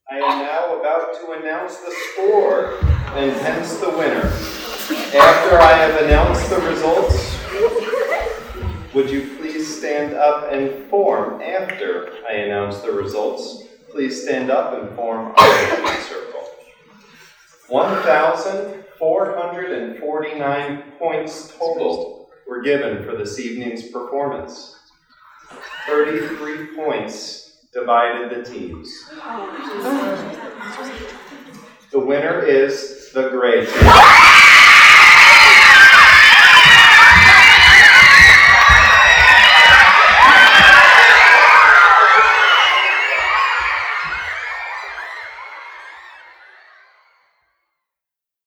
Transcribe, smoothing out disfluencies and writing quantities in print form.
I am now about to announce the score and hence the winner. After I have announced the results, would you please stand up and form after I announce the results? Please stand up and form a circle. 1,449 points total were given for this evening's performance. 33 points divided the teams. The winner is the gray team.